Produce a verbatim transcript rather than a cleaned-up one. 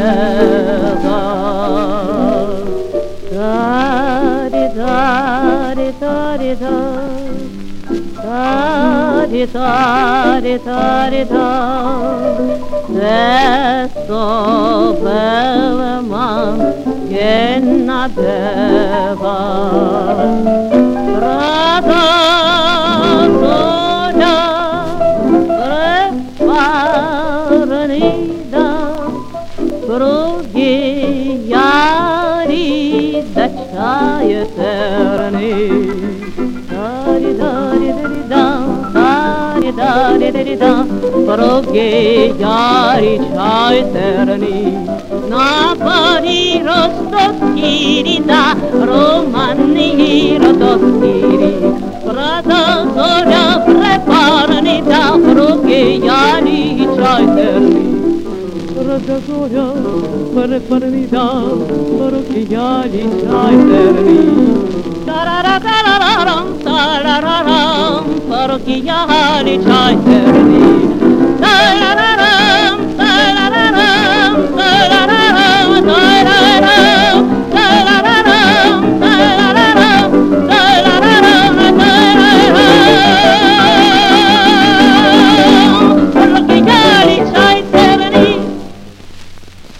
terra. Da-di-da-di-da-di-da, da-di-da-di-da-di-da, questo bel man che nadeva strada sola preparanida prugi yari dacciai eterni da-di-da-di-da-di-da da-di-da-di-da-di-da prugi yari dacciai eterni napari rostoskiri da romani rostoskiri prada sola preparani da prugi yari dacciai eterni prada sola preparani da prugi yari dacciai eterni tararararam tarararam prugi yari dacciai eterni tararararam